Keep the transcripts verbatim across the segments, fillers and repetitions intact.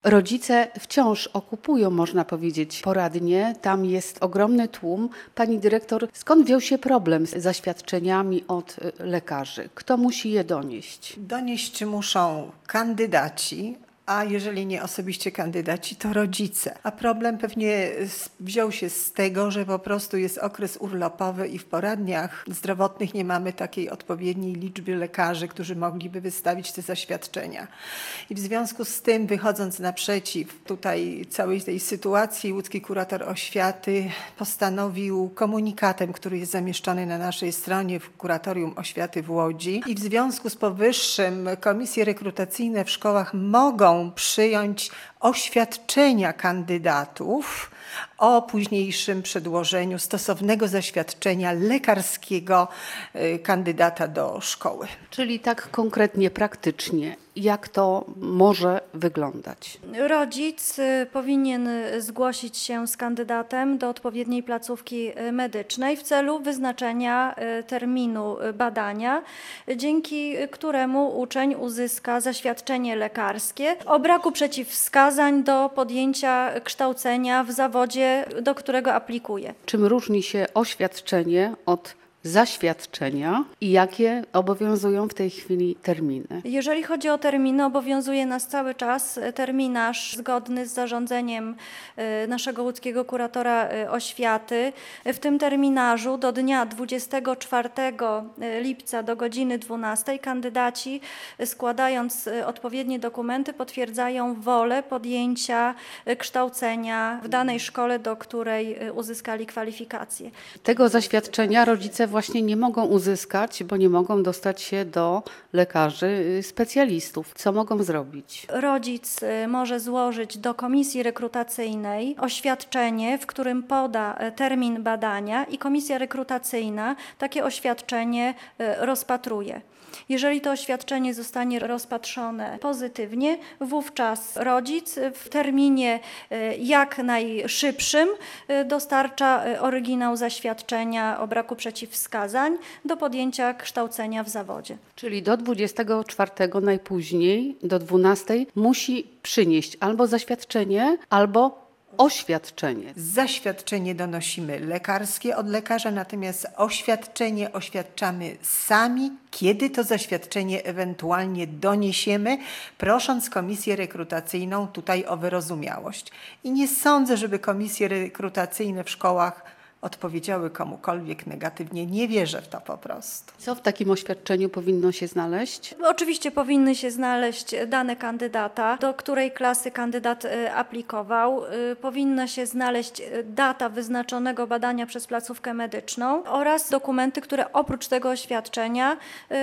Rodzice wciąż okupują, można powiedzieć, poradnie. Tam jest ogromny tłum. Pani dyrektor, skąd wziął się problem z zaświadczeniami od lekarzy? Kto musi je donieść? Donieść muszą kandydaci, a jeżeli nie osobiście kandydaci, to rodzice. A problem pewnie wziął się z tego, że po prostu jest okres urlopowy i w poradniach zdrowotnych nie mamy takiej odpowiedniej liczby lekarzy, którzy mogliby wystawić te zaświadczenia. I w związku z tym, wychodząc naprzeciw tutaj całej tej sytuacji, łódzki kurator oświaty postanowił komunikatem, który jest zamieszczony na naszej stronie w Kuratorium Oświaty w Łodzi. I w związku z powyższym komisje rekrutacyjne w szkołach mogą przyjąć oświadczenia kandydatów o późniejszym przedłożeniu stosownego zaświadczenia lekarskiego kandydata do szkoły. Czyli tak konkretnie, praktycznie, jak to może wyglądać? Rodzic powinien zgłosić się z kandydatem do odpowiedniej placówki medycznej w celu wyznaczenia terminu badania, dzięki któremu uczeń uzyska zaświadczenie lekarskie o braku przeciwwskazań do podjęcia kształcenia w zawodzie, do którego aplikuje. Czym różni się oświadczenie od zaświadczenia i jakie obowiązują w tej chwili terminy? Jeżeli chodzi o terminy, obowiązuje nas cały czas terminarz zgodny z zarządzeniem naszego łódzkiego kuratora oświaty. W tym terminarzu do dnia dwudziestego czwartego lipca do godziny dwunastej kandydaci, składając odpowiednie dokumenty, potwierdzają wolę podjęcia kształcenia w danej szkole, do której uzyskali kwalifikacje. Tego zaświadczenia rodzice właśnie nie mogą uzyskać, bo nie mogą dostać się do lekarzy specjalistów. Co mogą zrobić? Rodzic może złożyć do komisji rekrutacyjnej oświadczenie, w którym poda termin badania i komisja rekrutacyjna takie oświadczenie rozpatruje. Jeżeli to oświadczenie zostanie rozpatrzone pozytywnie, wówczas rodzic w terminie jak najszybszym dostarcza oryginał zaświadczenia o braku przeciwwskazań do podjęcia kształcenia w zawodzie. Czyli do dwudziestego czwartego najpóźniej, do dwunastej musi przynieść albo zaświadczenie, albo oświadczenie. Zaświadczenie donosimy lekarskie od lekarza, natomiast oświadczenie oświadczamy sami, kiedy to zaświadczenie ewentualnie doniesiemy, prosząc komisję rekrutacyjną tutaj o wyrozumiałość. I nie sądzę, żeby komisje rekrutacyjne w szkołach odpowiedziały komukolwiek negatywnie. Nie wierzę w to po prostu. Co w takim oświadczeniu powinno się znaleźć? Oczywiście powinny się znaleźć dane kandydata, do której klasy kandydat aplikował. Powinna się znaleźć data wyznaczonego badania przez placówkę medyczną oraz dokumenty, które oprócz tego oświadczenia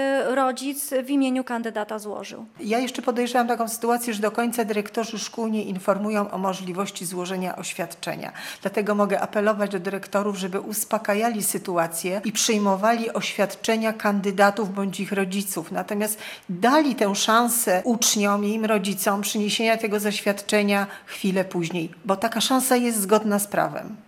rodzic w imieniu kandydata złożył. Ja jeszcze podejrzewam taką sytuację, że do końca dyrektorzy szkół nie informują o możliwości złożenia oświadczenia. Dlatego mogę apelować do dyrektorów, żeby uspokajali sytuację i przyjmowali oświadczenia kandydatów bądź ich rodziców. Natomiast dali tę szansę uczniom i im rodzicom przyniesienia tego zaświadczenia chwilę później, bo taka szansa jest zgodna z prawem.